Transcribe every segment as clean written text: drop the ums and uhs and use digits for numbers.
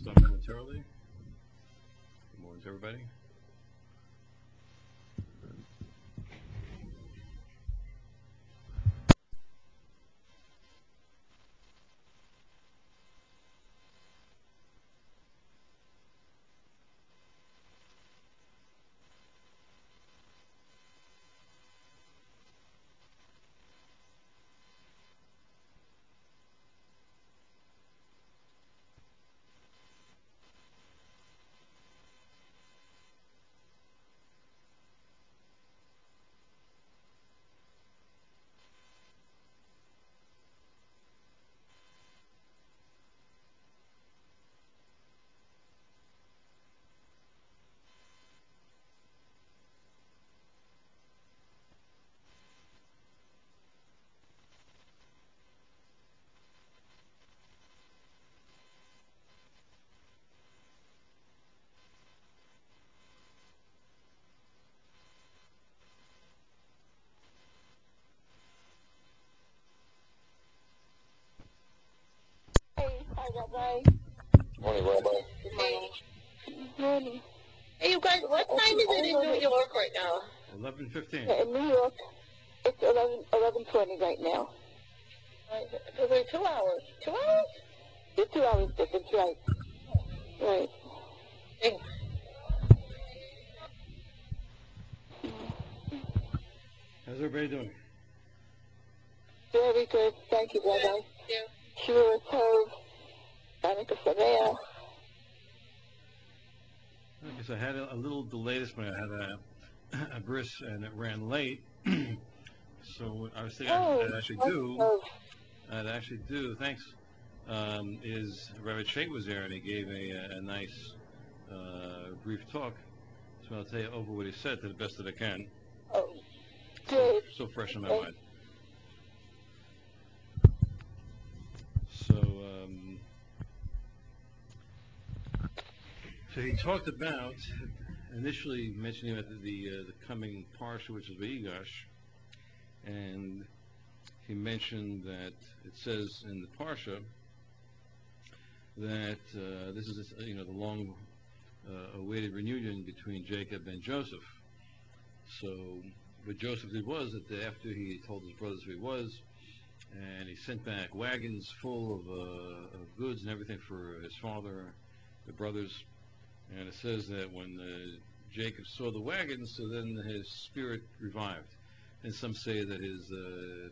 start momentarily. Good morning to everybody. Hey, hi, Rabbi. Morning, Rabbi. Good morning. Morning. Hey, you guys, what time is it in New York right now? 11:15. Yeah, in New York, it's 11:20 right now. So we're 2 hours. 2 hours? It's 2 hours difference, right? Right. Hey, How's everybody doing? Very good. Thank you, Rabbi. Sure, Tov. Hanukkah Sameach. I guess I had a little delay this morning. I had a bris and it ran late. So what I was thinking I'd actually do, thanks, is Rabbi Shake was there and he gave a nice brief talk. So I'll tell you over what he said to the best that I can. Oh, good. So fresh in my mind. So he talked about, initially mentioning about the coming parsha, which is Vayigash, and he mentioned that it says in the parsha that this is the long awaited reunion between Jacob and Joseph. So what Joseph did was that after he told his brothers who he was, and he sent back wagons full of goods and everything for his father, the brothers. And it says that when Jacob saw the wagons, so then his spirit revived. And some say that the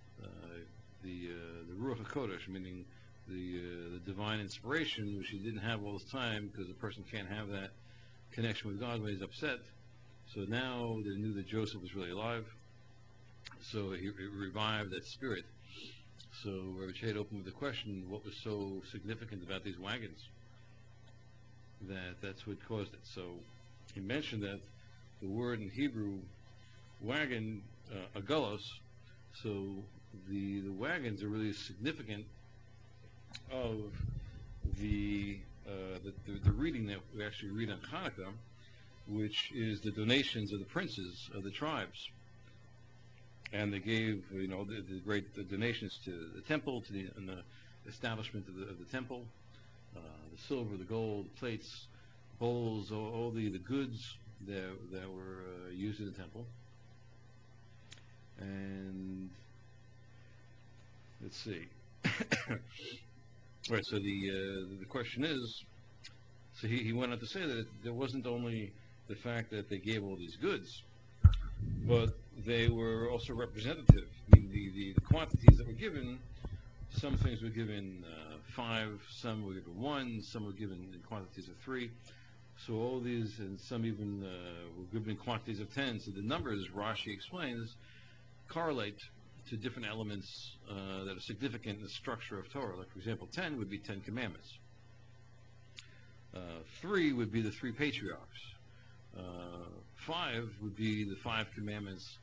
Ruach HaKodesh, meaning the divine inspiration, which he didn't have all this time, because a person can't have that connection with God when he's upset. So now they knew that Joseph was really alive. So he revived that spirit. So Rabbi Shade opened with the question, what was so significant about these wagons? That's what caused it. So he mentioned that the word in Hebrew, wagon, agulos, so the wagons are really significant of the reading that we actually read on Hanukkah, which is the donations of the princes of the tribes. And they gave, the great donations to the temple, to the establishment of the temple. The silver, the gold, plates, bowls, all the goods that were used in the temple. And let's see. Right. So the question is. So he went on to say that there wasn't only the fact that they gave all these goods, but they were also representative. I mean, the quantities that were given. Some things were given 5, some were given 1, some were given in quantities of 3. So all these, and some even were given in quantities of 10. So the numbers, Rashi explains, correlate to different elements that are significant in the structure of Torah. Like, for example, 10 would be 10 commandments. 3 would be the 3 patriarchs. 5 would be the 5 commandments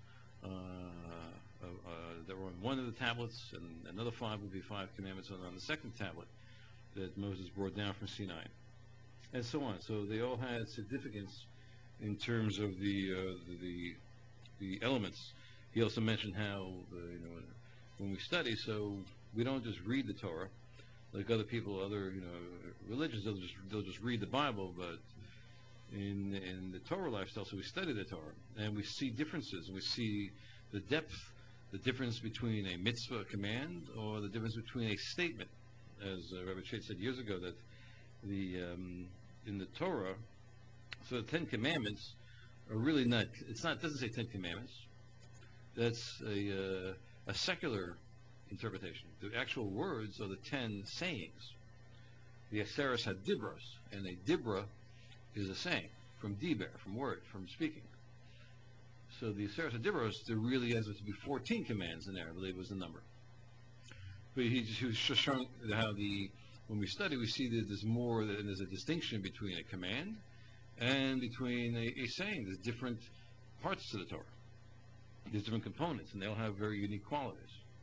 that were on one of the tablets, and another 5 would be 5 commandments on the second tablet that Moses brought down from Sinai, and so on. So they all had significance in terms of the elements. He also mentioned how when we study, so we don't just read the Torah, like other people, other religions, they'll just read the Bible, but in the Torah lifestyle, so we study the Torah and we see differences, and we see the depth, the difference between a mitzvah, command, or the difference between a statement. As Rabbi Shade said years ago, that in the Torah, so the Ten Commandments are really not. It doesn't say Ten Commandments. That's a secular interpretation. The actual words are the 10 sayings. The Aseres HaDibros, and a dibra is a saying, from diber, from word, from speaking. So the Aseres HaDibros, there really has to be 14 commands in there, I believe was the number. But he was just showing how when we study, we see that there's more, and there's a distinction between a command and between a saying. There's different parts to the Torah. There's different components, and they all have very unique qualities.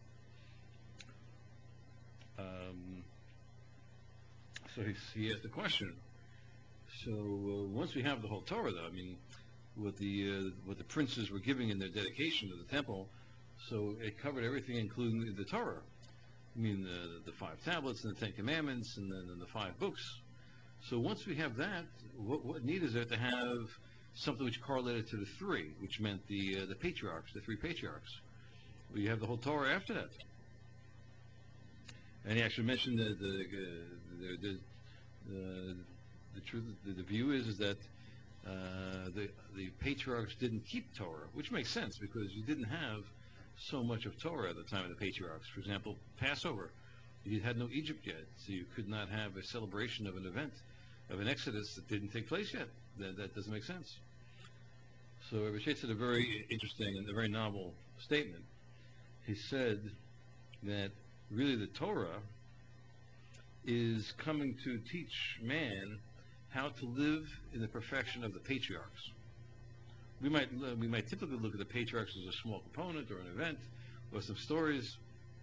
So he asked the question. So once we have the whole Torah, though, I mean, what the princes were giving in their dedication to the temple, so it covered everything, including the Torah. I mean, the 5 tablets and the 10 commandments, and then the 5 books. So once we have that, what need is there to have something which correlated to the 3, which meant the patriarchs, the 3 patriarchs? Well, you have the whole Torah after that. And he actually mentioned that the truth, the view is that the patriarchs didn't keep Torah, which makes sense because you didn't have so much of Torah at the time of the patriarchs. For example, Passover, you had no Egypt yet, so you could not have a celebration of an event, of an Exodus that didn't take place yet. That doesn't make sense. So Rabbi Shade said a very interesting and a very novel statement. He said that really the Torah is coming to teach man how to live in the perfection of the patriarchs. We might typically look at the patriarchs as a small component or an event or some stories,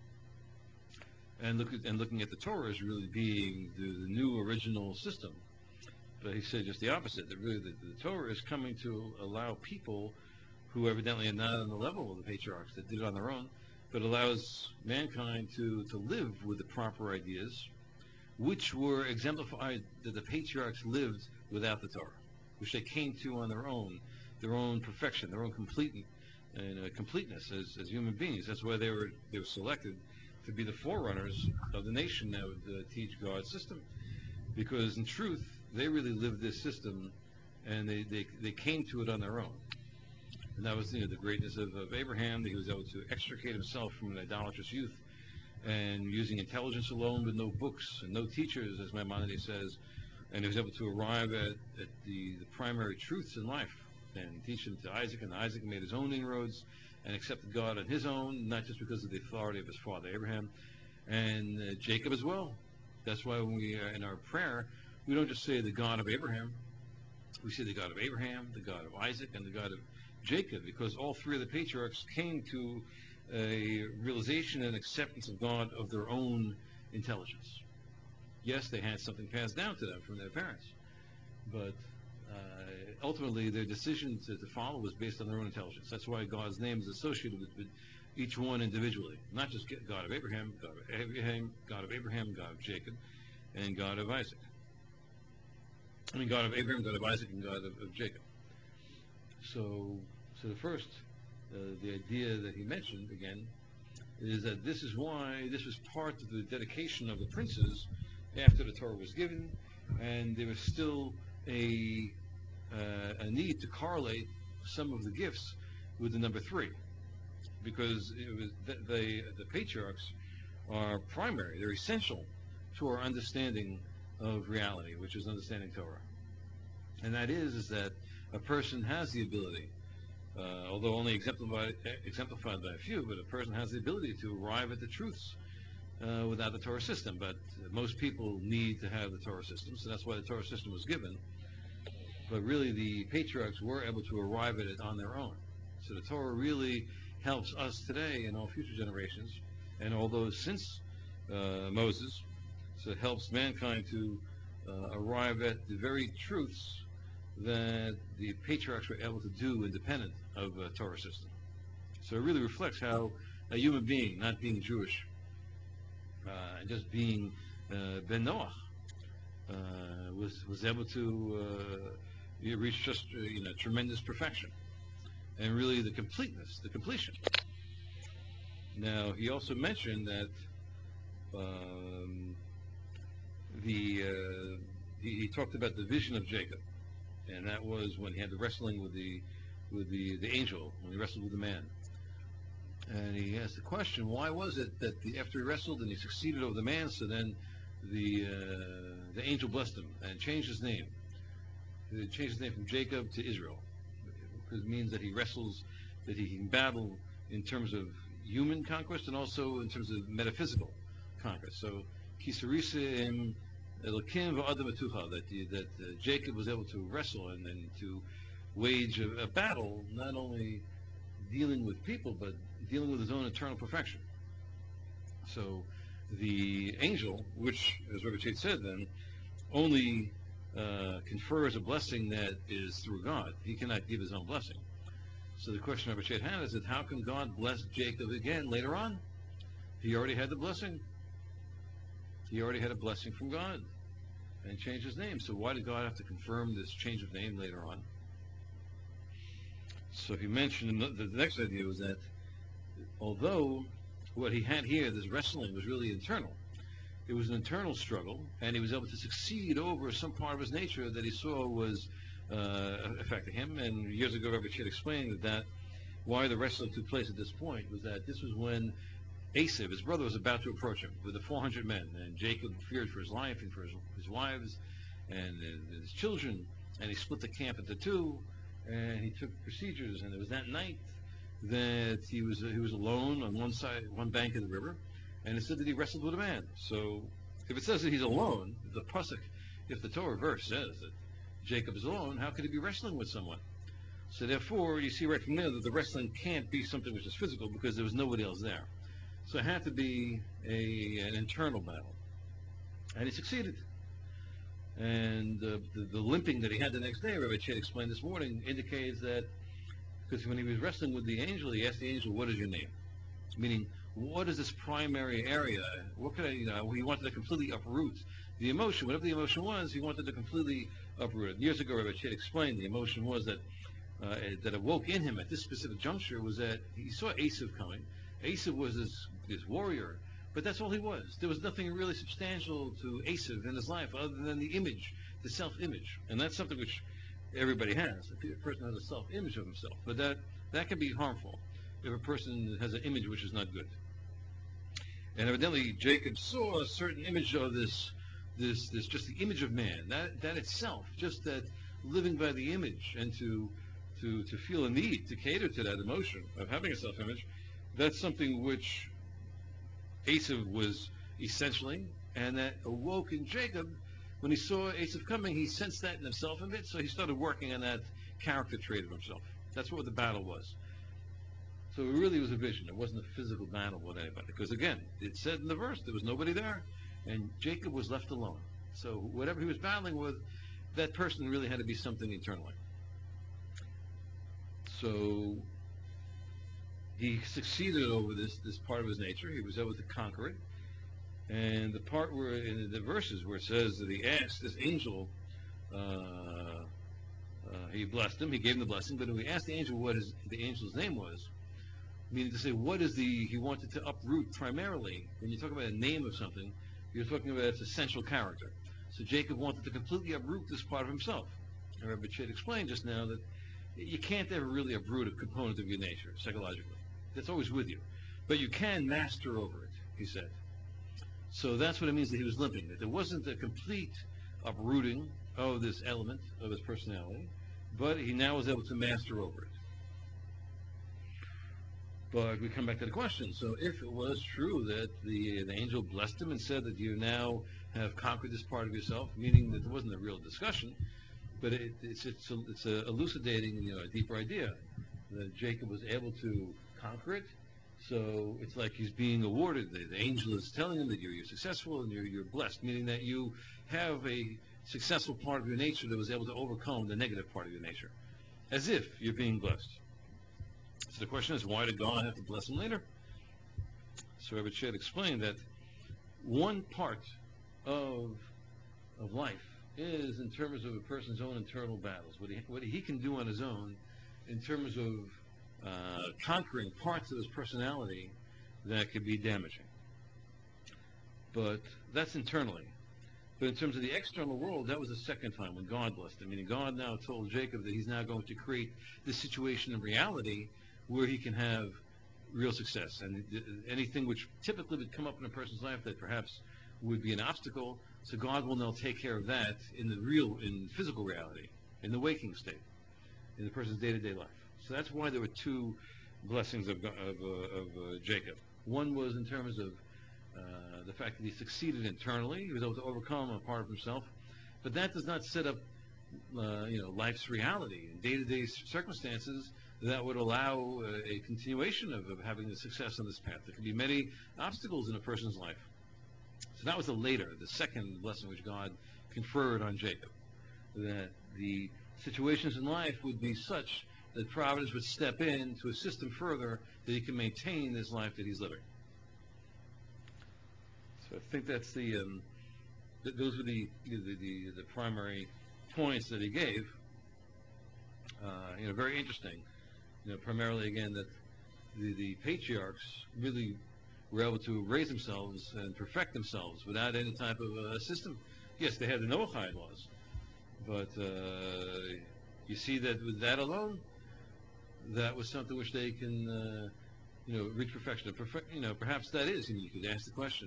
and looking at the Torah as really being the new original system. But he said just the opposite, that really the Torah is coming to allow people who evidently are not on the level of the patriarchs that did it on their own, but allows mankind to live with the proper ideas, which were exemplified that the patriarchs lived without the Torah, which they came to on their own perfection, their own completeness as human beings. That's why they were selected to be the forerunners of the nation that would teach God's system, because in truth they really lived this system, and they came to it on their own. And that was the greatness of Abraham, that he was able to extricate himself from an idolatrous youth, and using intelligence alone with no books and no teachers, as Maimonides says, and he was able to arrive at the primary truths in life and teach them to Isaac, and Isaac made his own inroads and accepted God on his own, not just because of the authority of his father Abraham, and Jacob as well. That's why when we in our prayer, we don't just say the God of Abraham, we say the God of Abraham, the God of Isaac, and the God of Jacob, because all 3 of the patriarchs came to a realization and acceptance of God of their own intelligence. Yes, they had something passed down to them from their parents, but ultimately their decision to follow was based on their own intelligence. That's why God's name is associated with each one individually, not just God of Abraham, God of Jacob, and God of Isaac. I mean, God of Abraham, God of Isaac, and God of Jacob. So the first, the idea that he mentioned again, is that this is why this was part of the dedication of the princes after the Torah was given, and there was still a need to correlate some of the gifts with the number 3, because it was the patriarchs are primary, they're essential to our understanding of reality, which is understanding Torah. And that is that a person has the ability, although only exemplified by a few, but a person has the ability to arrive at the truths without the Torah system. But most people need to have the Torah system, so that's why the Torah system was given. But really the patriarchs were able to arrive at it on their own. So the Torah really helps us today and all future generations, and all those since Moses. So it helps mankind to arrive at the very truths that the patriarchs were able to do independent of a Torah system. So it really reflects how a human being, not being Jewish, and just being ben Noach was able to reach just tremendous perfection and really the completeness, the completion. Now he also mentioned that he talked about the vision of Jacob, and that was when he had the wrestling with the angel, when he wrestled with the man. And he asked the question, why was it that after he wrestled and he succeeded over the man, so then the angel blessed him and changed his name. He changed his name from Jacob to Israel, because it means that he wrestles, that he can battle in terms of human conquest and also in terms of metaphysical conquest. So Kisarisa Elokim v'Adam Etucha, that Jacob was able to wrestle and then to wage a battle, not only dealing with people, but dealing with his own eternal perfection. So the angel, which, as Rabbi Chet said then, only confers a blessing that is through God. He cannot give his own blessing. So the question Rabbi Chet had is that how can God bless Jacob again later on? He already had the blessing. He already had a blessing from God and changed his name. So why did God have to confirm this change of name later on? So he mentioned the next idea was that although what he had here, this wrestling, was really internal, it was an internal struggle, and he was able to succeed over some part of his nature that he saw was affecting him. And years ago, Rabbi Chet explained that why the wrestling took place at this point was that this was when Esav, his brother, was about to approach him with the 400 men, and Jacob feared for his life and for his wives and his children, and he split the camp into two, and he took procedures. And it was that night that he was alone on one bank of the river, and it said that he wrestled with a man. So if it says that he's alone, if the Torah verse says that Jacob is alone, how could he be wrestling with someone? So therefore, you see right from there that the wrestling can't be something which is physical, because there was nobody else there. So it had to be an internal battle. And he succeeded. And the limping that he had the next day, Rabbi Chet explained this morning, indicates that, because when he was wrestling with the angel, he asked the angel, what is your name? Meaning, what is this primary area? What could he wanted to completely uproot the emotion. Whatever the emotion was, he wanted to completely uproot it. Years ago, Rabbi Chet explained the emotion was that awoke in him at this specific juncture was that he saw Esav coming. Esav was this warrior, but that's all he was. There was nothing really substantial to Esav in his life other than the image, the self-image. And that's something which everybody has. A person has a self-image of himself, but that can be harmful if a person has an image which is not good. And evidently, Jacob saw a certain image of this just the image of man. That itself, just that living by the image and to feel a need to cater to that emotion of having a self-image, that's something which Esav was essentially, and that awoke in Jacob. When he saw Esav coming, he sensed that in himself a bit, so he started working on that character trait of himself. That's what the battle was. So it really was a vision. It wasn't a physical battle with anybody. Because again, it said in the verse, there was nobody there, and Jacob was left alone. So whatever he was battling with, that person really had to be something internally. So he succeeded over this part of his nature. He was able to conquer it. And the part where, in the verses where it says that he asked this angel, he blessed him, he gave him the blessing, but when he asked the angel what the angel's name was, meaning to say, he wanted to uproot primarily. When you talk about a name of something, you're talking about its essential character. So Jacob wanted to completely uproot this part of himself. And Rabbi Chet explained just now that you can't ever really uproot a component of your nature, psychologically. That's always with you. But you can master over it, he said. So that's what it means that he was limping. That there wasn't a complete uprooting of this element of his personality, but he now was able to master over it. But we come back to the question. So if it was true that the angel blessed him and said that you now have conquered this part of yourself, meaning that there wasn't a real discussion, but it's elucidating a deeper idea that Jacob was able to conquer it. So it's like he's being awarded. The angel is telling him that you're successful and you're blessed, meaning that you have a successful part of your nature that was able to overcome the negative part of your nature, as if you're being blessed. So the question is, why did God have to bless him later? So Rabbi Chet explained that one part of life is in terms of a person's own internal battles, what he can do on his own in terms of conquering parts of his personality that could be damaging. But that's internally. But in terms of the external world, that was the second time when God blessed him. Meaning God now told Jacob that he's now going to create this situation in reality where he can have real success. And anything which typically would come up in a person's life that perhaps would be an obstacle, so God will now take care of that in physical reality, in the waking state, in the person's day-to-day life. So that's why there were two blessings of Jacob. One was in terms of the fact that he succeeded internally. He was able to overcome a part of himself. But that does not set up life's reality and day-to-day circumstances that would allow a continuation of having the success on this path. There can be many obstacles in a person's life. So that was the second blessing which God conferred on Jacob, that the situations in life would be such that Providence would step in to assist him further, that he can maintain this life that he's living. So I think that's those were the primary points that he gave. Very interesting. Primarily again that the patriarchs really were able to raise themselves and perfect themselves without any type of system. Yes, they had the Noahide laws, but you see that with that alone, that was something which they can reach perfection. Perhaps that is. You could ask the question.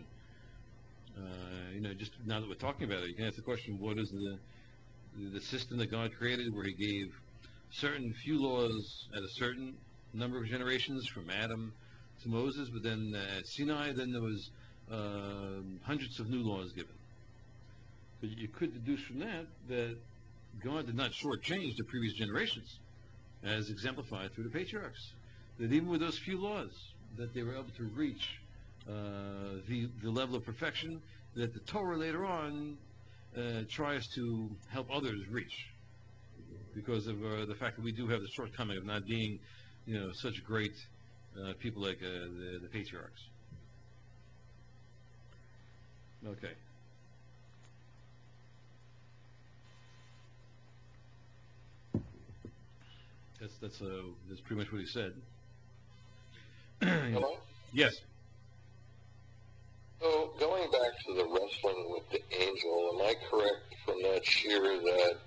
Just now that we're talking about it, you can ask the question: what is the system that God created, where He gave certain few laws at a certain number of generations, from Adam to Moses, but then at Sinai, then there was hundreds of new laws given. But you could deduce from that God did not shortchange the previous generations, as exemplified through the patriarchs. That even with those few laws, that they were able to reach the level of perfection that the Torah later on tries to help others reach, because of the fact that we do have the shortcoming of not being, such great people like the patriarchs. Okay. That's pretty much what he said. Hello? Yes. So, going back to the wrestling with the angel, am I correct from that sheer that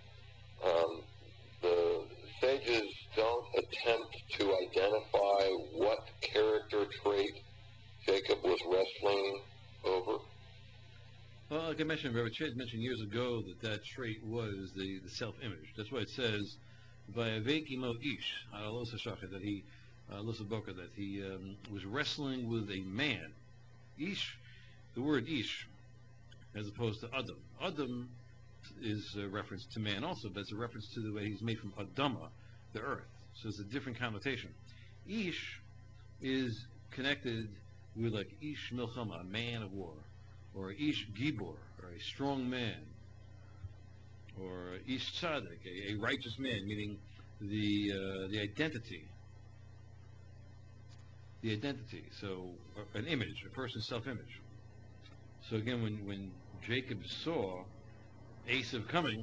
the sages don't attempt to identify what character trait Jacob was wrestling over? Well, like I mentioned, Rabbi Chase mentioned years ago that trait was the self-image. That's why it says, "Vayavek imo ish," that he, that he was wrestling with a man. Ish, the word ish, as opposed to Adam. Adam is a reference to man also, but it's a reference to the way he's made from Adama, the earth. So it's a different connotation. Ish is connected with like Ish Milchama, a man of war, or Ish Gibor, or a strong man, or Ish Tzaddik, a righteous man, meaning the identity. The identity, so an image, a person's self-image. So again, when Jacob saw Esav coming,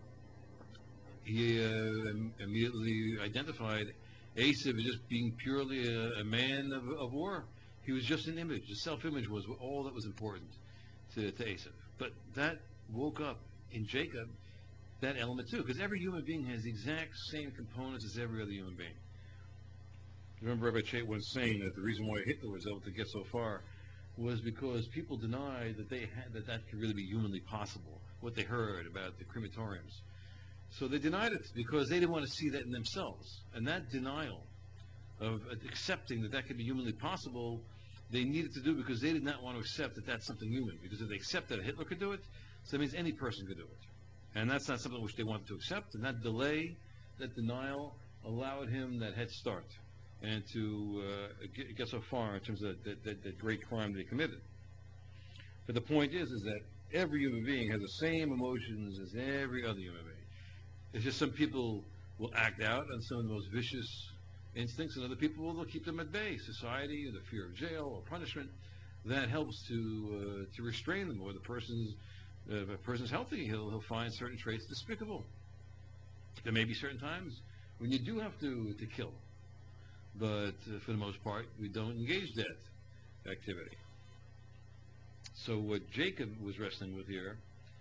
he immediately identified Esav as just being purely a man of war. He was just an image. The self-image was all that was important to Esav. But that woke up in Jacob that element too, because every human being has the exact same components as every other human being. Remember Rabbi Chet was saying that the reason why Hitler was able to get so far was because people denied that could really be humanly possible, what they heard about the crematoriums. So they denied it because they didn't want to see that in themselves. And that denial of accepting that could be humanly possible, they needed to do because they did not want to accept that that's something human. Because if they accept that Hitler could do it, so that means any person could do it. And that's not something which they wanted to accept. And that delay, that denial, allowed him that head start and to get so far in terms of that great crime that he committed. But the point is that every human being has the same emotions as every other human being. It's just some people will act out on some of the most vicious instincts, and other people will keep them at bay. Society, the fear of jail or punishment. that helps to restrain them. Or the person's if a person's healthy, he'll find certain traits despicable. There may be certain times when you do have to kill, but for the most part, we don't engage that activity. So what Jacob was wrestling with here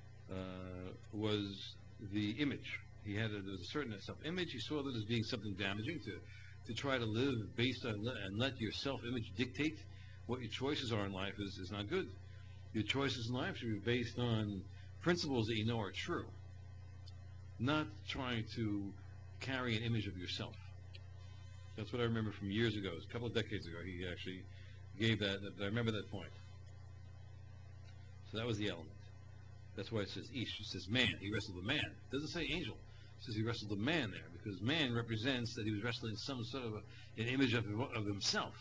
was the image. There was a certain self-image. He saw that as being something damaging to try to live based on and let your self-image dictate what your choices are in life is not good. Your choices in life should be based on principles that you know are true, not trying to carry an image of yourself. That's what I remember from years ago. It was a couple of decades ago. He actually gave that. I remember that point. So that was the element. That's why it says Ish. It says man. He wrestled a man. It doesn't say angel. It says he wrestled a man there because man represents that he was wrestling some sort of an image of himself.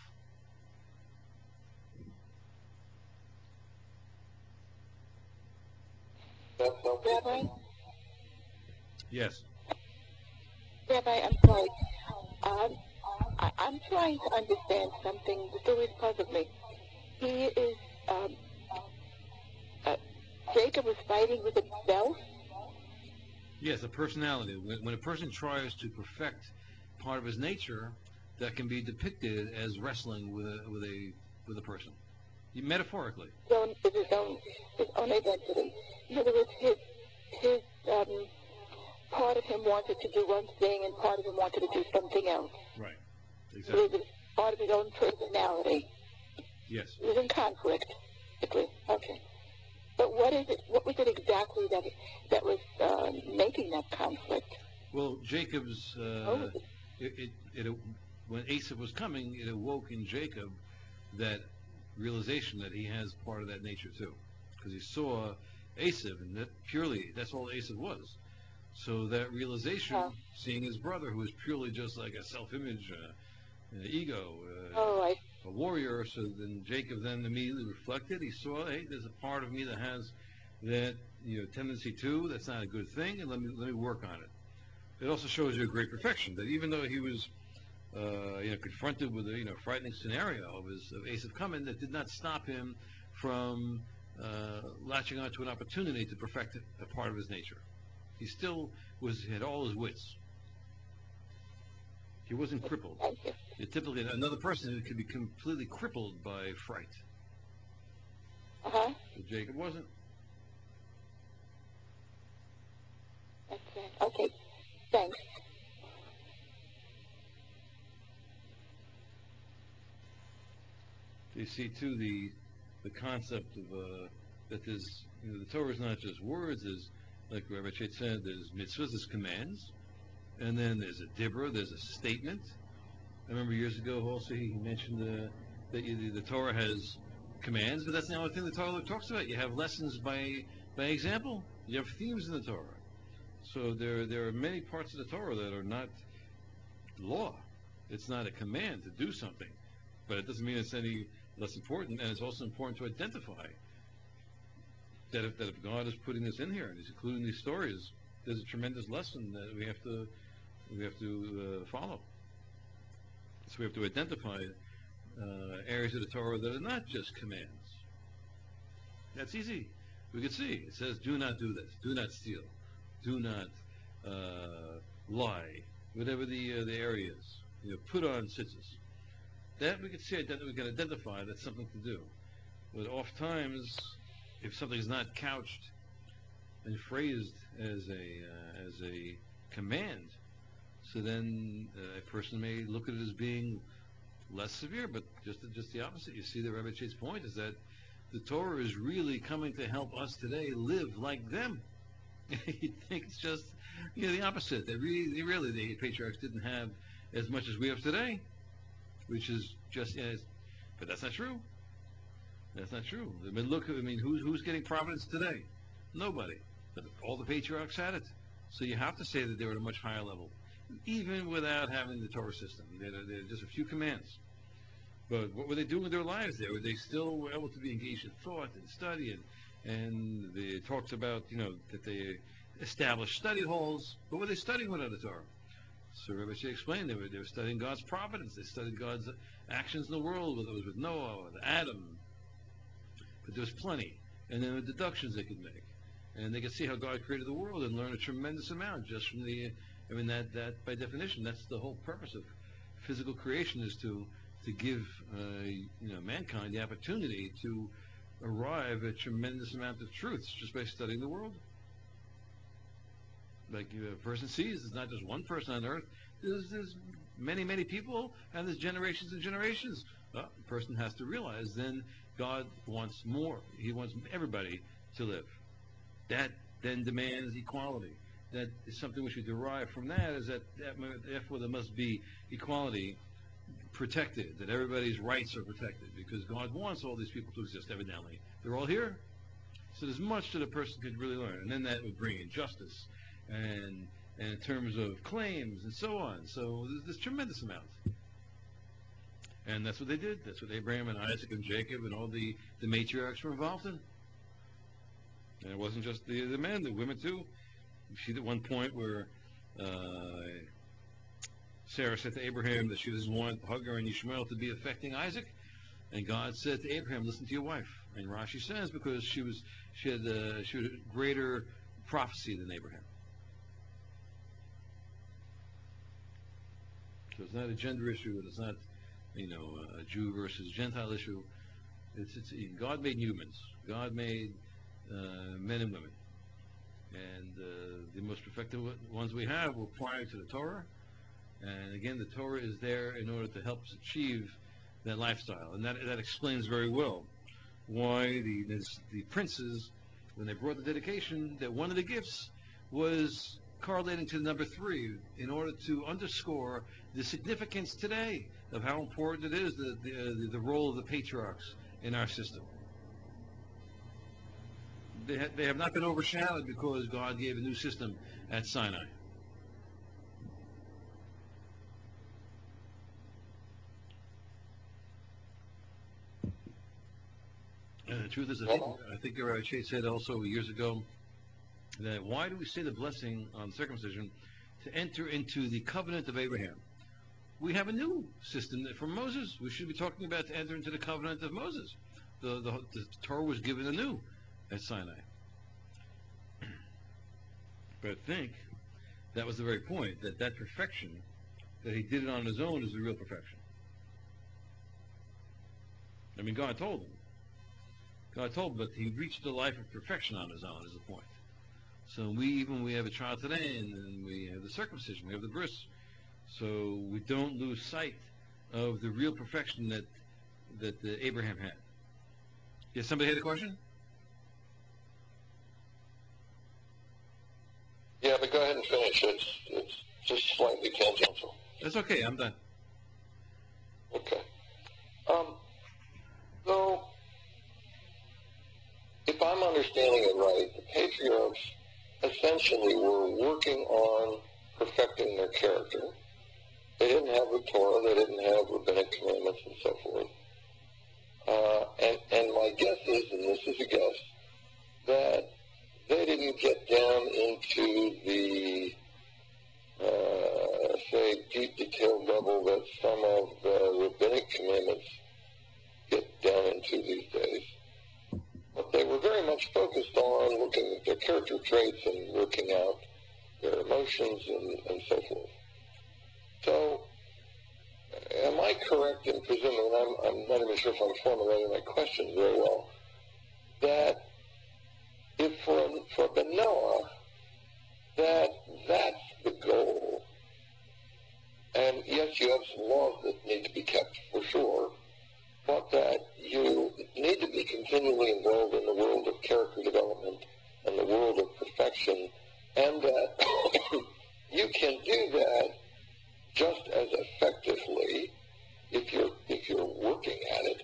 Rabbi? Yes. Rabbi, I'm sorry. I'm trying to understand something. The story puzzled me. He is, Jacob was fighting with himself? Yes, a personality. When a person tries to perfect part of his nature, that can be depicted as wrestling with a person, metaphorically. His own identity. In other words, his part of him wanted to do one thing and part of him wanted to do something else. Right. It Exactly. was part of his own personality. Yes. It was in conflict. Okay. But what is it? What was it exactly that was making that conflict? Well, Jacob's when Asa was coming, it awoke in Jacob that realization that he has part of that nature too, because he saw Esav, and that's all Esav was. So that realization, seeing his brother, who was purely just like a self-image, an ego, a warrior. So then Jacob then immediately reflected. He saw, hey, there's a part of me that has that tendency too. That's not a good thing, and let me work on it. It also shows you a great perfection that even though he was confronted with a frightening scenario of Esav coming, that did not stop him from latching onto an opportunity to perfect a part of his nature. He still had all his wits. He wasn't crippled. Typically, another person could be completely crippled by fright. Uh-huh. But Jacob wasn't. That's right. Okay. Thanks. You see, too, the concept of that there's the Torah is not just words. There's, like Rabbi Chet said, there's mitzvahs, there's commands, and then there's a dibra, there's a statement. I remember years ago also he mentioned that the Torah has commands, but that's not the only thing the Torah talks about. You have lessons by example. You have themes in the Torah. So there are many parts of the Torah that are not law. It's not a command to do something, but it doesn't mean it's any less important. And it's also important to identify that if God is putting this in here and He's including these stories, there's a tremendous lesson that we have to follow. So we have to identify areas of the Torah that are not just commands. That's easy. We can see it says, "Do not do this. Do not steal. Do not lie." Whatever the area is, put on tzitzis. That we can see. That we can identify. That's something to do. But oftentimes, if something is not couched and phrased as a command, so then a person may look at it as being less severe, but just the opposite. You see, the Rabbi Chet's point is that the Torah is really coming to help us today live like them. You think it's just the opposite. That really the patriarchs didn't have as much as we have today, which is just but that's not true. That's not true. I mean, who's getting providence today? Nobody. But all the patriarchs had it. So you have to say that they were at a much higher level, even without having the Torah system. They're just a few commands. But what were they doing with their lives there? Were they still able to be engaged in thought and study? And it talks about, that they established study halls. But were they studying without the Torah? So Rabbi Shea explained they were studying God's providence. They studied God's actions in the world, whether it was with Noah or with Adam. but there's plenty. And then the deductions they could make. And they could see how God created the world and learn a tremendous amount just from that by definition, that's the whole purpose of physical creation, is to give mankind the opportunity to arrive at a tremendous amount of truths just by studying the world. Like a person sees, there's not just one person on earth. There's many, many people, and there's generations and generations. The person has to realize then God wants more. He wants everybody to live. That then demands equality. That is something we should derive from that, is that therefore there must be equality protected, that everybody's rights are protected, because God wants all these people to exist, evidently. They're all here. So there's much that a person could really learn. And then that would bring in justice and in terms of claims and so on. So there's tremendous amounts. And that's what they did. That's what Abraham and Isaac and Jacob and all the matriarchs were involved in. And it wasn't just the men, the women too. You see at one point where Sarah said to Abraham that she doesn't want Hagar and Ishmael to be affecting Isaac. And God said to Abraham, listen to your wife. And Rashi says because she had a greater prophecy than Abraham. So it's not a gender issue, and it's not a Jew versus Gentile issue. It's God made humans. God made men and women. And the most perfected ones we have were prior to the Torah. And again, the Torah is there in order to help us achieve that lifestyle. And that explains very well why the princes, when they brought the dedication, that one of the gifts was correlating to the number 3 in order to underscore the significance today of how important it is, the role of the patriarchs in our system. They have not been overshadowed because God gave a new system at Sinai. And the truth is, I think Rabbi Chase said also years ago that why do we say the blessing on circumcision to enter into the covenant of Abraham? We have a new system from Moses. We should be talking about to enter into the covenant of Moses. The Torah was given anew at Sinai. But I think that was the very point, that perfection, that he did it on his own, is the real perfection. I mean, God told him. But he reached the life of perfection on his own, is the point. So we have a child today, and then we have the circumcision, we have the bris. So we don't lose sight of the real perfection that Abraham had. Yes, somebody had a question? Yeah, but go ahead and finish. It's just slightly tangential. That's okay. I'm done. Okay. So, if I'm understanding it right, the patriarchs essentially were working on perfecting their character. They didn't have the Torah, they didn't have rabbinic commandments and so forth. And my guess is, and this is a guess, that they didn't get down into the, say, deep detailed level that some of the rabbinic commandments get down into these days. But they were very much focused on looking at their character traits and working out their emotions and so forth. So, am I correct in presuming, and I'm not even sure if I'm formulating my question very well, that if for Benoah, that's the goal, and yes, you have some laws that need to be kept for sure, but that you need to be continually involved in the world of character development and the world of perfection, and that you can do that just as effectively if you're working at it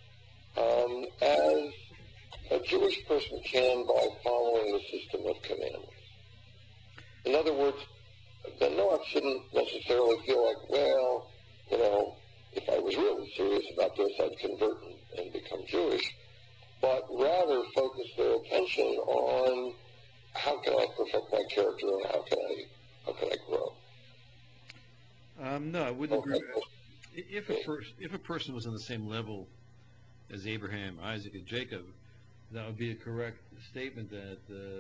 as a Jewish person can by following the system of commandments. In other words, the Noah shouldn't necessarily feel like, well, if I was really serious about this, I'd convert and become Jewish, but rather focus their attention on how can I perfect my character and how can I grow. No, I wouldn't agree. If a person was on the same level as Abraham, Isaac, and Jacob, that would be a correct statement that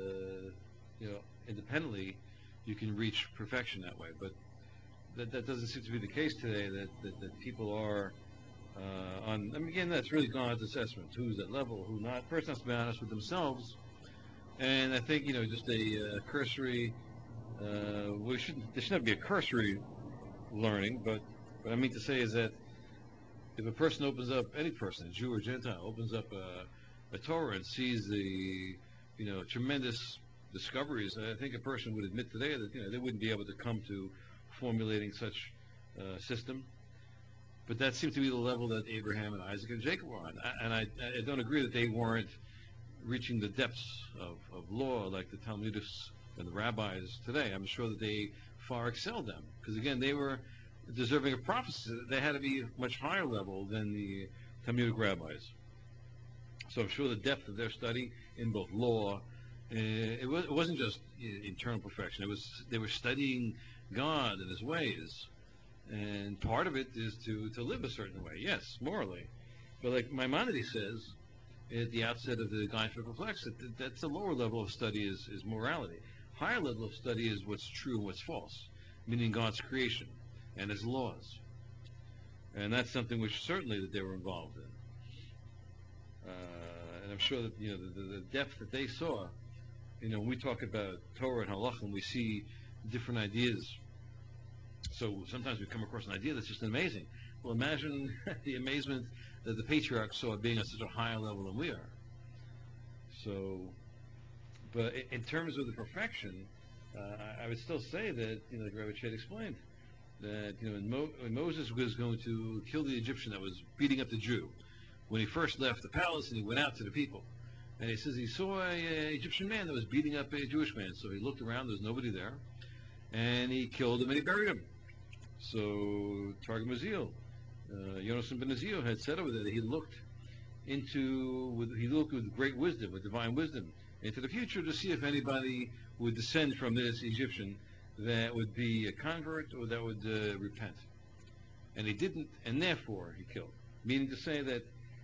independently you can reach perfection that way. But that doesn't seem to be the case today. That people are on. I mean, again, that's really God's assessment. Who's at level, who not. Person has to be honest with themselves. And I think just a cursory. There should not be a cursory learning, but what I mean to say is that if a person opens up, any person, a Jew or Gentile, opens up a Torah and sees the tremendous discoveries, I think a person would admit today that they wouldn't be able to come to formulating such a system. But that seemed to be the level that Abraham and Isaac and Jacob were on. And I don't agree that they weren't reaching the depths of law like the Talmudists and the rabbis today. I'm sure that they far excelled them, because again, they were deserving of prophecy. They had to be much higher level than the Talmudic rabbis. So I'm sure the depth of their study in both law, it wasn't just internal perfection. They were studying God and His ways, and part of it is to live a certain way. Yes, morally, but like Maimonides says at the outset of the Guide for Perplexed, that's a lower level of study is morality. Higher level of study is what's true and what's false, meaning God's creation and His laws, and that's something which certainly that they were involved in. And I'm sure that the depth that they saw. When we talk about Torah and Halachim, we see different ideas. So sometimes we come across an idea that's just amazing. Well, imagine the amazement that the patriarchs saw being at such a higher level than we are. So, but in terms of the perfection, I would still say that, like Rabbi Chet explained, that when Moses was going to kill the Egyptian that was beating up the Jew, when he first left the palace and he went out to the people, and he says he saw an Egyptian man that was beating up a Jewish man. So he looked around, there was nobody there, and he killed him and he buried him. So Targum Azil, Yonasan ben Azil had said over there that he looked with great wisdom, with divine wisdom, into the future to see if anybody would descend from this Egyptian that would be a convert or that would repent. And he didn't, and therefore he killed. Meaning to say that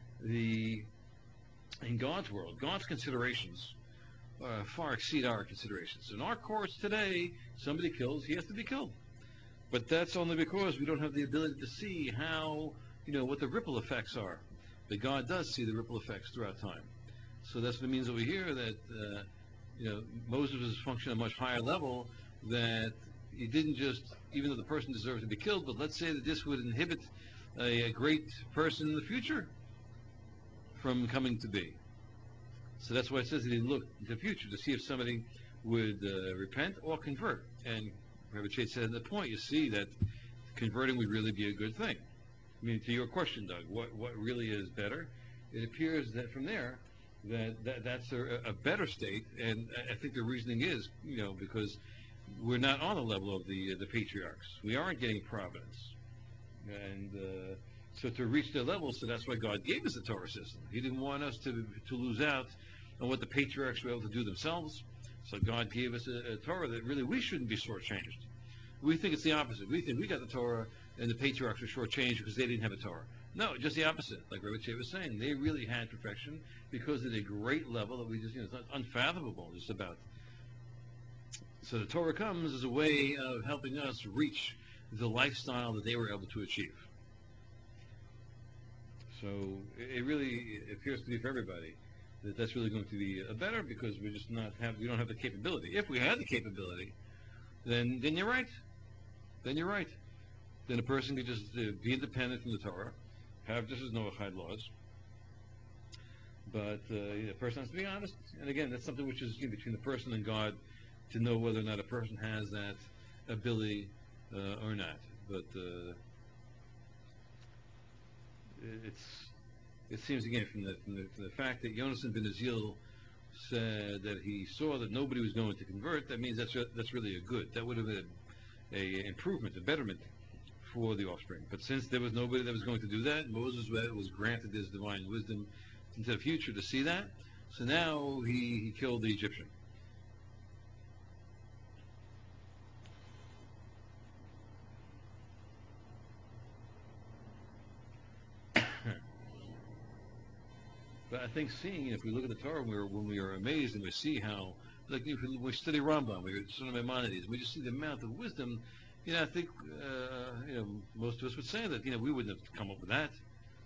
in God's world, God's considerations far exceed our considerations. In our courts today, somebody kills, he has to be killed. But that's only because we don't have the ability to see how, what the ripple effects are. But God does see the ripple effects throughout time. So that's what it means over here that, Moses was functioning at a much higher level, that he didn't just, even though the person deserved to be killed, but let's say that this would inhibit a great person in the future from coming to be. So that's why it says that he looked into the future to see if somebody would repent or convert. And Rabbi Chet said at the point, you see that converting would really be a good thing. I mean, to your question, Doug, what really is better? It appears that from there, that's a better state. And I think the reasoning is, because we're not on the level of the patriarchs. We aren't getting providence. And so to reach their level, so that's why God gave us the Torah system. He didn't want us to lose out on what the patriarchs were able to do themselves. So God gave us a Torah that really we shouldn't be shortchanged. We think it's the opposite. We think we got the Torah and the patriarchs were shortchanged because they didn't have a Torah. No, just the opposite. Like Rabbi Chet was saying, they really had perfection because at a great level that we just, it's not unfathomable just about. So the Torah comes as a way of helping us reach the lifestyle that they were able to achieve. So it really appears to be for everybody that that's really going to be better because we don't have the capability. If we had the capability, then you're right. Then you're right. Then a person could just be independent from the Torah, have just as Noahide laws. But the person has to be honest. And again, that's something which is between the person and God to know whether or not a person has that ability or not. But it seems again from the fact that Yonasan ben Azil said that he saw that nobody was going to convert. That means that's really a good. That would have been a improvement, a betterment for the offspring. But since there was nobody that was going to do that, Moses was granted this divine wisdom into the future to see that. So now he killed the Egyptian. But I think seeing, if we look at the Torah, when we are amazed and we see how, like if we study Rambam, we study Maimonides, we just see the amount of wisdom. I think most of us would say that we wouldn't have come up with that.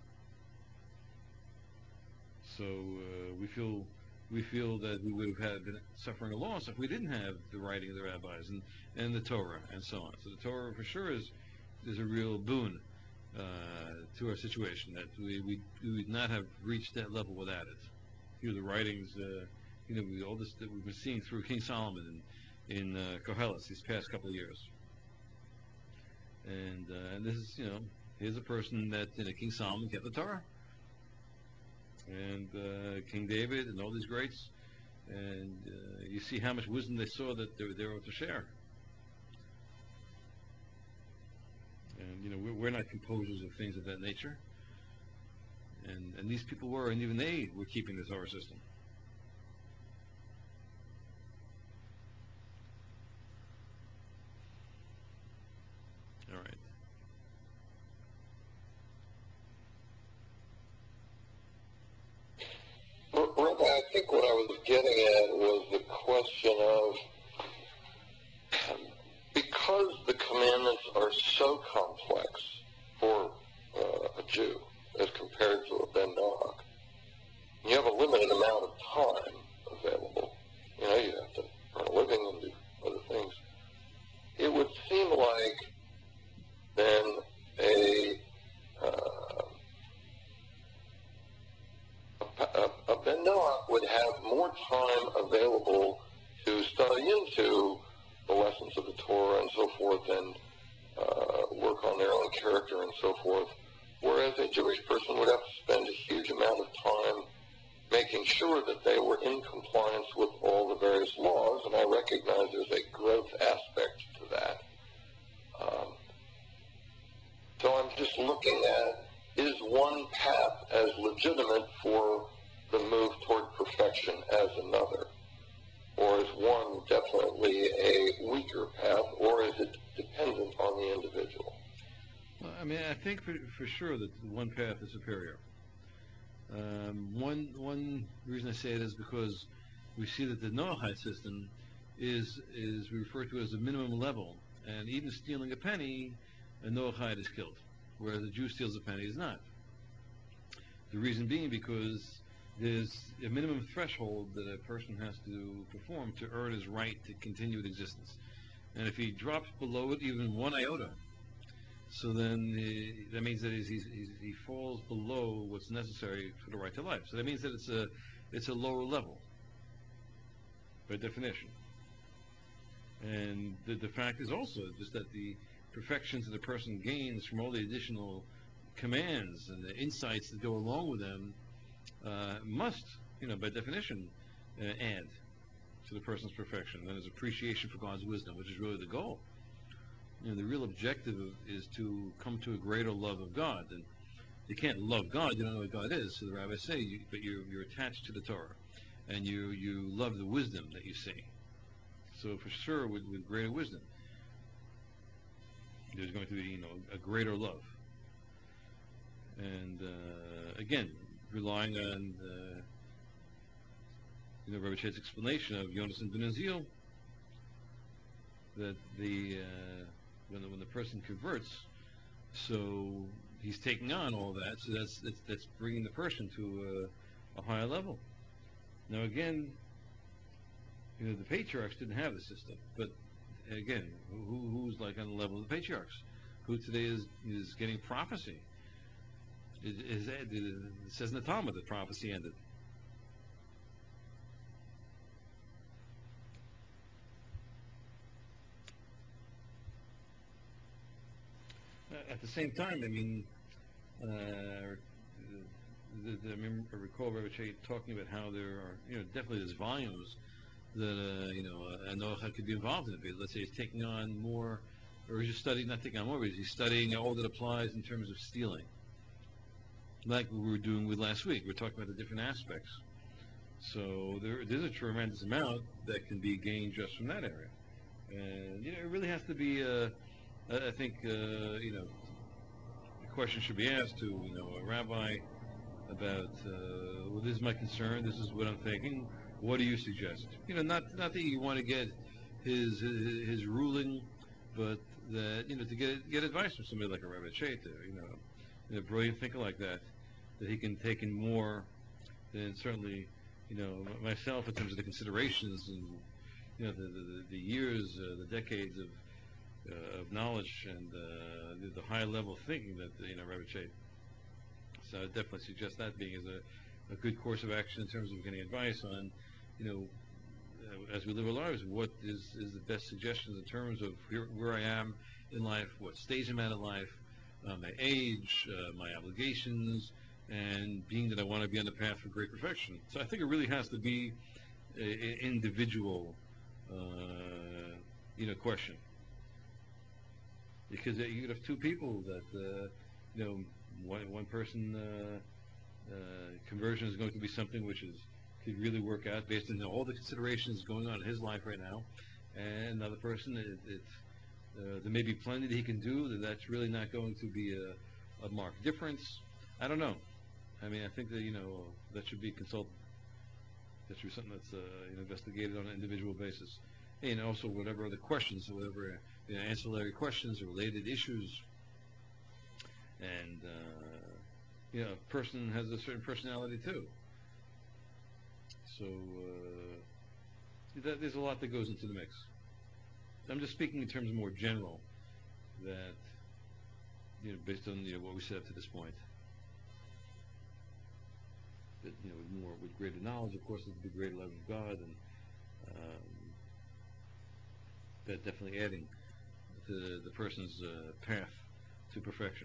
So we feel that we would have been suffering a loss if we didn't have the writing of the rabbis and the Torah and so on. So the Torah for sure is a real boon to our situation, that we would not have reached that level without it. The writings, all this that we've been seeing through King Solomon in Koheles these past couple of years. And this is, here's a person that King Solomon kept the Torah. And King David and all these greats, and you see how much wisdom they saw that they were to share. And we're not composers of things of that nature, and these people were, and even they were keeping the Torah system. All right. Rabbi, I think what I was getting at was the question of, because the commandments are so complex for a Jew as compared to a Ben Noach, you have a limited amount of time available. You have to earn a living and do other things. It would seem like then a Ben Noach would have more time available to study into the lessons of the Torah and so forth, and work on their own character and so forth, whereas a Jewish person would have to spend a huge amount of time making sure that they were in compliance with all the various laws, and I recognize there's a growth aspect to that. So I'm just looking at, is one path as legitimate for the move toward perfection as another? Or is one definitely a weaker path, or is it dependent on the individual? Well, I think for sure that one path is superior. One reason I say it is because we see that the Noahide system is we refer to as a minimum level, and even stealing a penny, a Noahide is killed, whereas a Jew steals a penny is not. The reason being because there's a minimum threshold that a person has to perform to earn his right to continued existence. And if he drops below it even one iota, so then that means that he falls below what's necessary for the right to life. So that means that it's a lower level, by definition. And the fact is also just that the perfections that a person gains from all the additional commands and the insights that go along with them must, by definition, add to the person's perfection. And his appreciation for God's wisdom, which is really the goal. The real objective is to come to a greater love of God. And you can't love God, you don't know what God is. So the rabbis say, but you're attached to the Torah, and you love the wisdom that you see. So for sure, with greater wisdom, there's going to be a greater love. And again, relying on Rabbi Shad's explanation of Yonasan ben Azil, that when the person converts, so he's taking on all that, so that's bringing the person to a higher level. Now again, the patriarchs didn't have the system, but again, who's like on the level of the patriarchs? Who today is getting prophecy? It says in the Talmud that prophecy ended. At the same time, I recall Rabbi Shea talking about how there are, definitely there's volumes that, a Noach could be involved in it. Let's say he's taking on more, or he's just studying, not taking on more, but he's studying all that applies in terms of stealing. Like we were doing with last week. We're talking about the different aspects. So there's a tremendous amount that can be gained just from that area. And, it really has to be, I think, the question should be asked to, a rabbi, about, well, this is my concern, this is what I'm thinking, what do you suggest? Not that you want to get his ruling, but that, to get advice from somebody like a Rabbi Shaita, a brilliant thinker like that he can take in more than certainly, myself in terms of the considerations and, the years, the decades of knowledge and the high level of thinking that, Rabbi Shaita. So I would definitely suggest that being as a good course of action in terms of getting advice on, as we live our lives, what is the best suggestions in terms of where I am in life, what stage I'm at in life, my age, my obligations, and being that I want to be on the path for great perfection. So I think it really has to be an individual, question. Because you could have two people that, one person conversion is going to be something which could really work out based on all the considerations going on in his life right now, and another person, there may be plenty that he can do that's really not going to be a marked difference. I don't know. I mean, I think that that should be consulted. That should be something that's investigated on an individual basis. And also whatever other questions, whatever ancillary questions or related issues, and a person has a certain personality too. So there's a lot that goes into the mix. I'm just speaking in terms of more general, that based on what we said up to this point. That with greater knowledge, of course, with the greater love of God, and that definitely adding to the person's path to perfection.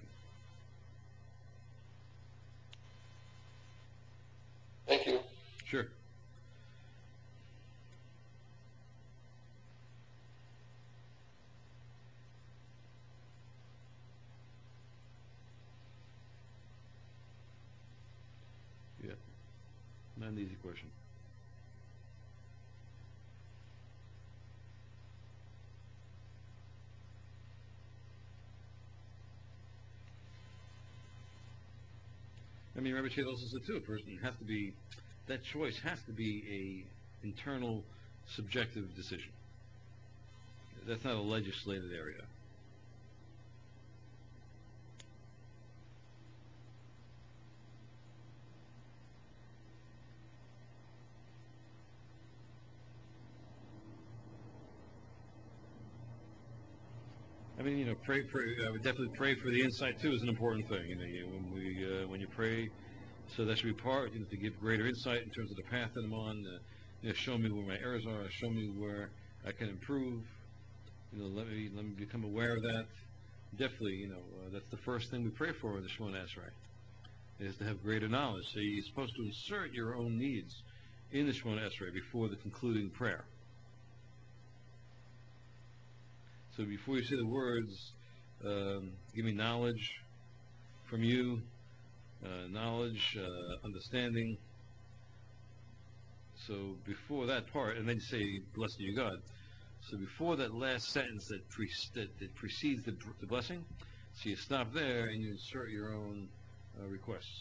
Thank you. Sure. Yeah. Not an easy question. I mean, Rabbi Shea also said too, a person has to be, that choice has to be a internal, subjective decision. That's not a legislated area. I mean, pray. I would definitely pray for the insight too. Is an important thing. When you pray, so that should be part. To give greater insight in terms of the path that I'm on. Show me where my errors are. Show me where I can improve. Let me become aware of that. Definitely, that's the first thing we pray for in the Shemona Esrei, is to have greater knowledge. So you're supposed to insert your own needs in the Shemona Esrei before the concluding prayer. So before you say the words, give me knowledge from you, knowledge, understanding. So before that part, and then you say, blessed are you, God. So before that last sentence that precedes the blessing, so you stop there and you insert your own requests.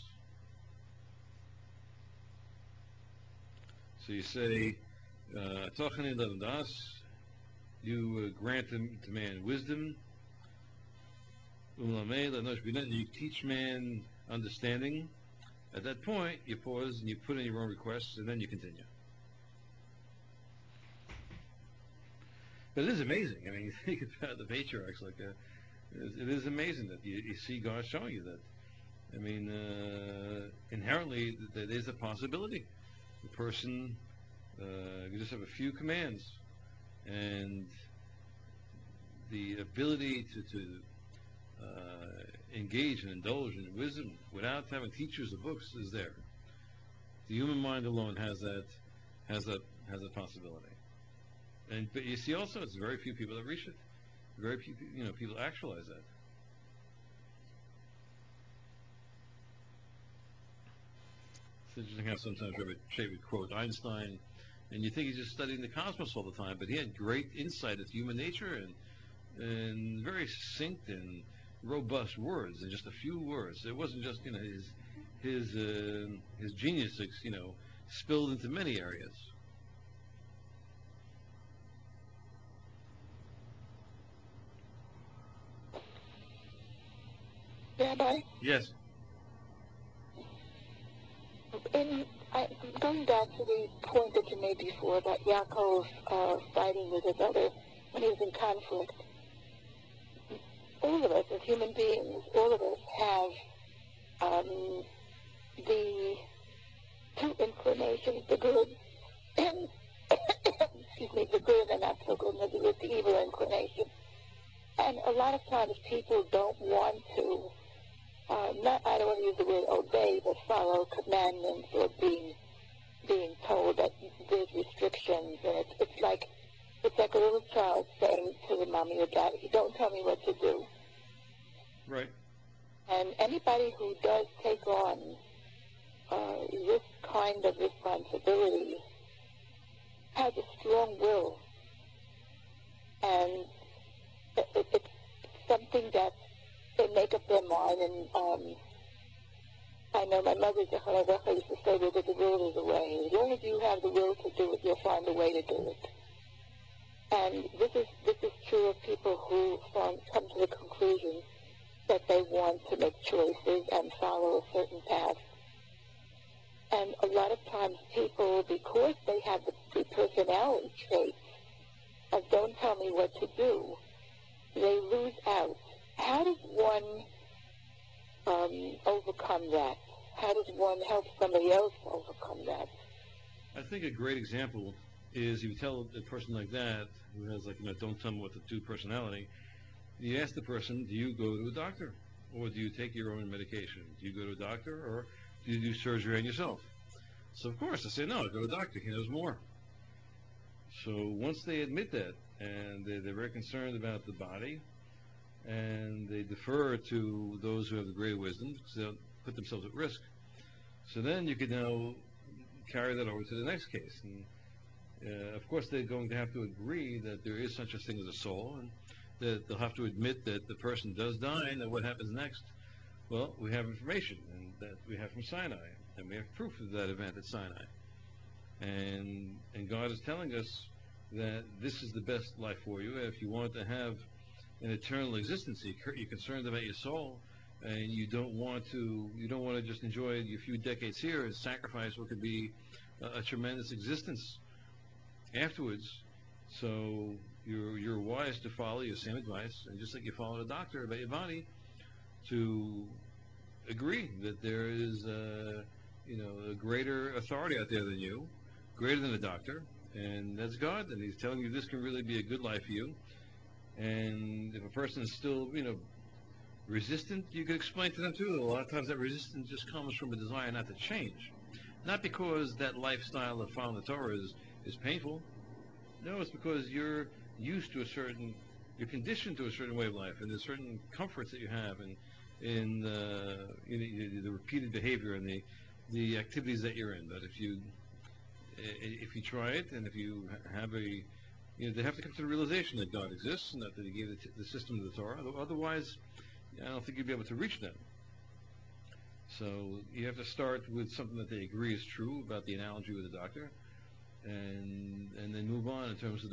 So you say, Tochani levendas, you grant to man wisdom. You teach man understanding. At that point, you pause and you put in your own requests, and then you continue. But it is amazing. I mean, you think about the patriarchs, it is amazing that you see God showing you that. I mean, inherently, there is a possibility. The person, you just have a few commands, and the ability to engage and indulge in wisdom without having teachers or books is there. The human mind alone has that possibility. But you see also, it's very few people that reach it. Very few people actualize that. It's interesting how sometimes Rabbi Shea would quote Einstein, and you think he's just studying the cosmos all the time, but he had great insight into human nature and very succinct and robust words in just a few words. It wasn't just his genius, spilled into many areas. Rabbi, Yes. Going back to the point that you made before about Yaakov fighting with his brother when he was in conflict, all of us as human beings, all of us have the two inclinations, the good and excuse me, the good and not so good, and the evil inclination. And a lot of times people don't want to, I don't want to use the word obey, but follow commandments or being told that there's restrictions, and it's like a little child saying to the mommy or daddy, "Don't tell me what to do." Right. And anybody who does take on this kind of responsibility has a strong will, and it's something that they make up their mind. And I know my mother used to say that the will is the way. As long as you have the will to do it, you'll find a way to do it. And this is true of people who come to the conclusion that they want to make choices and follow a certain path. And a lot of times people, because they have the personality traits of "don't tell me what to do," they lose out. How does one overcome that? How does one help somebody else overcome that? I think a great example is you tell a person like that, who has don't tell me what to do personality, you ask the person, do you go to a doctor? Or do you take your own medication? Do you go to a doctor, or do you do surgery on yourself? So of course I say, no, I go to a doctor, he knows more. So once they admit that, and they're very concerned about the body, and they defer to those who have the greater wisdom, because they'll put themselves at risk. So then you can now carry that over to the next case. And of course, they're going to have to agree that there is such a thing as a soul, and that they'll have to admit that the person does die, and that what happens next? Well, we have information, and that we have from Sinai, and we have proof of that event at Sinai. And God is telling us that this is the best life for you. If you want to have an eternal existence, you're concerned about your soul, and you don't want to just enjoy a few decades here and sacrifice what could be a tremendous existence afterwards. So you're wise to follow your same advice, and just like you followed a doctor about your body, to agree that there is a greater authority out there than you, greater than a doctor, and that's God, and He's telling you this can really be a good life for you. And if a person is still, resistant, you could explain to them too. A lot of times that resistance just comes from a desire not to change, not because that lifestyle of following the Torah is painful. No, it's because you're used to you're conditioned to a certain way of life, and there's certain comforts that you have, and in the repeated behavior and the activities that you're in. But if you try it, and if you have they have to come to the realization that God exists, and that He gave the system of the Torah. Otherwise, I don't think you'd be able to reach them. So you have to start with something that they agree is true about the analogy with the doctor, and then move on in terms of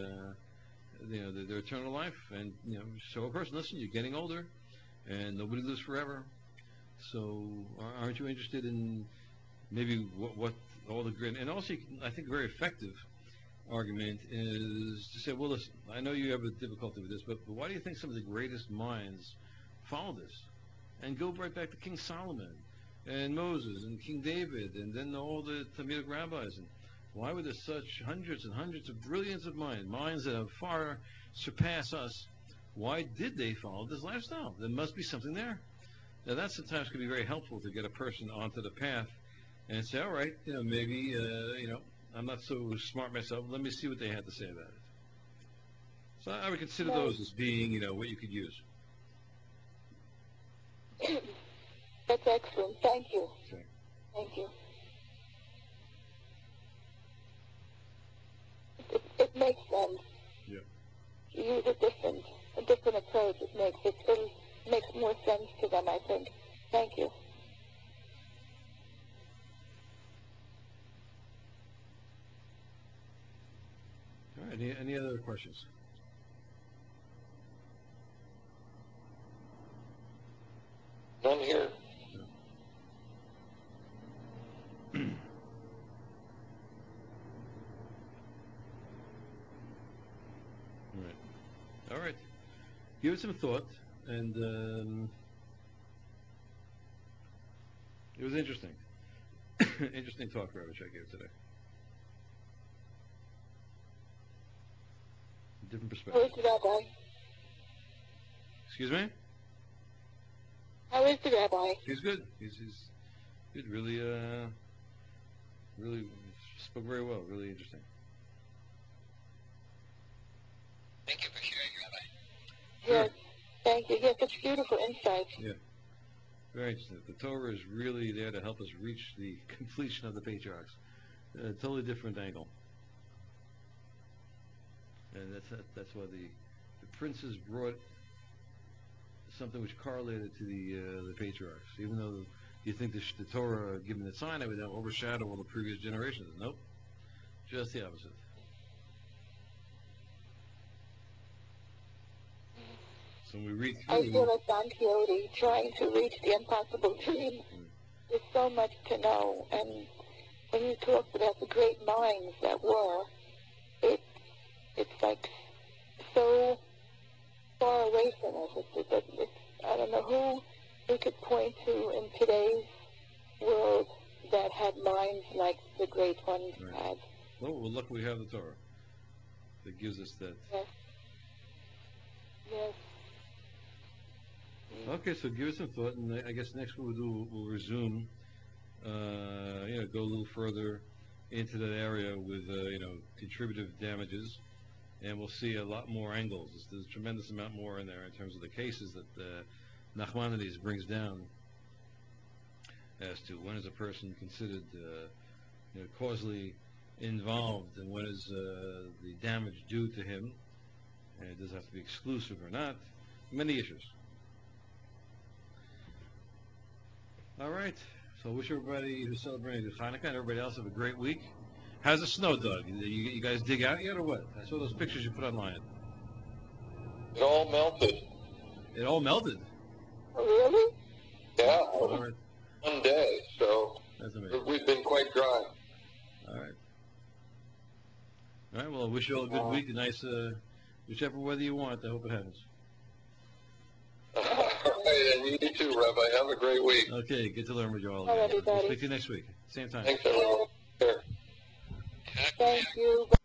their eternal life, and show a person, listen, you're getting older, and nobody lives forever. So aren't you interested in maybe what all the great, and also I think a very effective argument is to say, well, listen, I know you have a difficulty with this, but why do you think some of the greatest minds follow this? And go right back to King Solomon and Moses and King David, and then all the Talmudic rabbis. And why were there such hundreds and hundreds of brilliance of minds that have far surpassed us? Why did they follow this lifestyle? There must be something there. Now that sometimes can be very helpful to get a person onto the path and say, all right, maybe, I'm not so smart myself. Let me see what they had to say about it. So I would consider those as being, what you could use. That's excellent. Thank you. Okay. Thank you. It makes sense. Yeah. You use a different approach. It makes more sense to them, I think. Thank you. Any other questions? None here. All right. Give it some thought, and it was interesting. Interesting talk, Rabbi Shai gave today. Different How perspective. is the rabbi? Excuse me? How is the rabbi? He's good. He's good. Really, really spoke very well. Really interesting. Thank you for sharing, Rabbi. Yes, thank you. Yes, such beautiful insights. Yeah. Very interesting. The Torah is really there to help us reach the completion of the patriarchs. A totally different angle. And that's why the princes brought something which correlated to the patriarchs. Even though you think the Torah given the Sinai would now overshadow all the previous generations. Nope. Just the opposite. So when we read I through... feel like Don Quixote trying to reach the impossible dream. There's so much to know, and when you talked about the great minds that were, it's like so far away from us. I don't know who we could point to in today's world that had minds like the great ones had. Well, we're lucky we have the Torah that gives us that. Yes. Yes. Okay, so give it some thought, and I guess next what we'll resume, go a little further into that area with, contributive damages, and we'll see a lot more angles. There's a tremendous amount more in there in terms of the cases that Nachmanides brings down as to when is a person considered, causally involved, and when is the damage due to him, and does it have to be exclusive or not? Many issues. All right. So I wish everybody who's celebrating the Hanukkah and everybody else have a great week. How's the snow, Doug? You guys dig out yet or what? I saw those pictures you put online. It all melted. It all melted. Really? Yeah. All right. One day, so That's amazing. we've been quite dry. All right. All right. Well, I wish you all a good week. A nice, whichever weather you want. I hope it happens. All right, and you too, Rabbi. Have a great week. Okay. Get to learn with you all Bye, again. everybody. We'll speak to you next week. Same time. Thanks, everyone. Sure. Thank you.